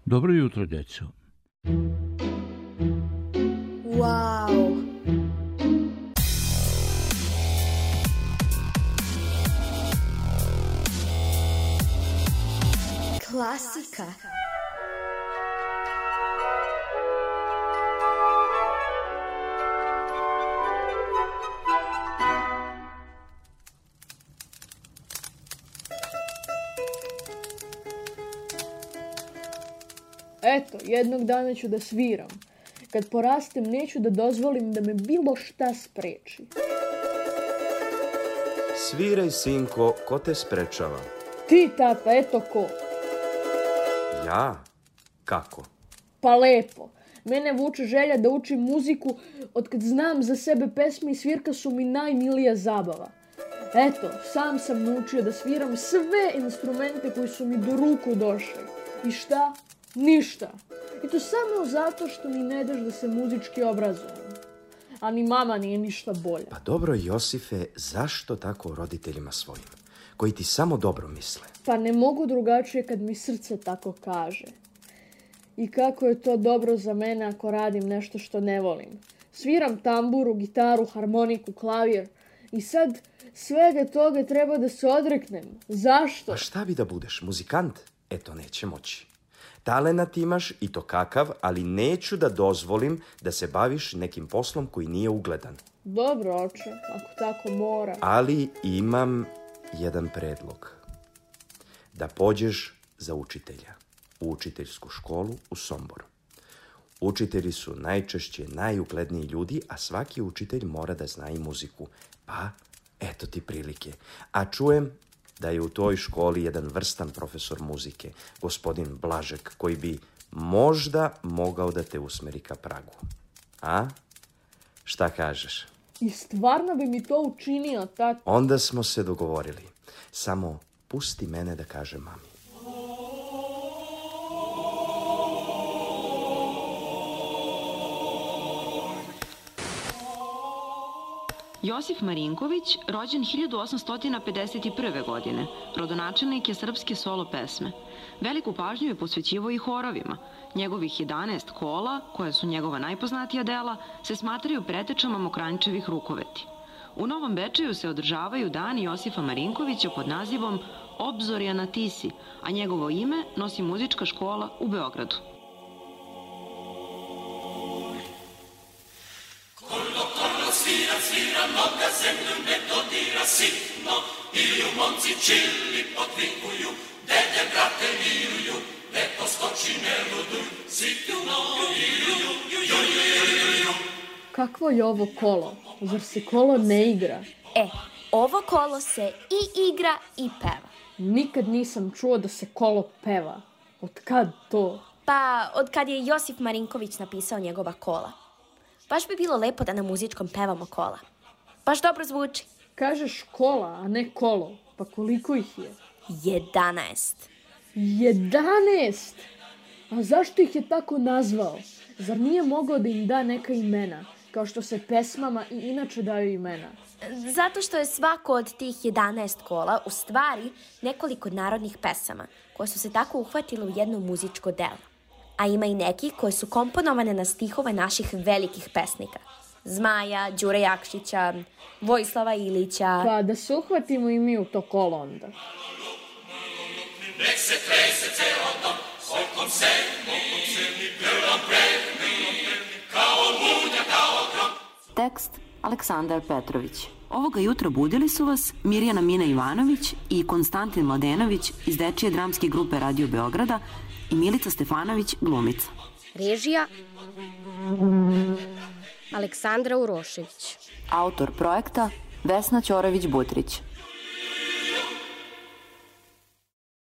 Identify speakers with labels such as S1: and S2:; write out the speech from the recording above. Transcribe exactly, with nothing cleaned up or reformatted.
S1: Dobro jutro, djeco.
S2: Wow! Klasika.
S3: Eto, jednog dana ću da sviram. Kad porastem, neću da dozvolim da me bilo šta spreči.
S4: Sviraj, sinko, ko te sprečava?
S3: Ti, tata, eto ko.
S4: Ja? Kako?
S3: Pa lepo. Mene vuče želja da učim muziku, od kad znam za sebe pesme i svirka su mi najmilija zabava. Eto, sam sam naučio da sviram sve instrumente koji su mi do ruku došli. I šta? Ništa. I to samo zato što mi ne daš da se muzički obrazujem. A ni mama nije ništa bolja.
S4: Pa dobro, Josife, zašto tako roditeljima svojim, koji ti samo dobro misle?
S3: Pa ne mogu drugačije kad mi srce tako kaže. I kako je to dobro za mene ako radim nešto što ne volim. Sviram tamburu, gitaru, harmoniku, klavir. I sad svega toga treba da se odreknem. Zašto?
S4: Pa šta bi da budeš, muzikant? Eto, neće moći. Talenat imaš i to kakav, ali neću da dozvolim da se baviš nekim poslom koji nije ugledan.
S3: Dobro, oče, ako tako mora.
S4: Ali imam jedan predlog. Da pođeš za učitelja u učiteljsku školu u Somboru. Učitelji su najčešće najugledniji ljudi, a svaki učitelj mora da zna i muziku. Pa, eto ti prilike. A čujem da je u toj školi jedan vrstan profesor muzike, gospodin Blažek, koji bi možda mogao da te usmeri ka pragu. A? Šta kažeš?
S3: I stvarno bi mi to učinio, tata.
S4: Onda smo se dogovorili. Samo pusti mene da kažem mami.
S5: Josif Marinković, rođen hiljadu osamsto pedeset prve. godine, rodonačelnik je srpske solo pesme. Veliku pažnju je posvećivao i horovima. Njegovih jedanaest kola, koja su njegova najpoznatija dela, se smatraju pretečama Mokranjčevih rukoveti. U Novom Bečeju se održavaju dani Josifa Marinkovića pod nazivom Obzorja na Tisi, a njegovo ime nosi muzička škola u Beogradu.
S6: Svira, svira, noga zemlju ne dodira sitno, ilju momci čili potvikuju, dede, brate, miruju, ne poskoči, ne luduj, sitno, ilju, ju, ju, ju, ju.
S3: Kakvo je ovo kolo? Zar se kolo ne igra?
S2: E, ovo kolo se i igra i peva.
S3: Nikad nisam čuo da se kolo peva. Od kad to?
S2: Pa, od kad je Josif Marinković napisao njegova kola. Baš bi bilo lepo da na muzičkom pevamo kola. Baš dobro zvuči.
S3: Kažeš kola, a ne kolo. Pa koliko ih je?
S2: Jedanaest.
S3: Jedanaest? A zašto ih je tako nazvao? Zar nije mogao da im da neka imena, kao što se pesmama i inače daju imena?
S2: Zato što je svako od tih jedanaest kola u stvari nekoliko narodnih pesama, koje su se tako uhvatile u jedno muzičko delo. A ima i neki koje su komponovane na stihove naših velikih pesnika. Zmaja, Đure Jakšića, Vojislava Ilića.
S3: Pa da se uhvatimo i mi u to kolo onda.
S6: Nek se trese ceo dom, okom se, okom se mi grlom prevni, kao munja, kao grom.
S5: Tekst Aleksandar Petrović. Ovoga jutra budili su vas Mirjana Mina Ivanović i Konstantin Mladenović iz dečije dramske grupe Radio Beograda i Milica Stefanović, glumica.
S7: Režija Aleksandra Urošević.
S5: Autor projekta Vesna Ćorović-Butrić.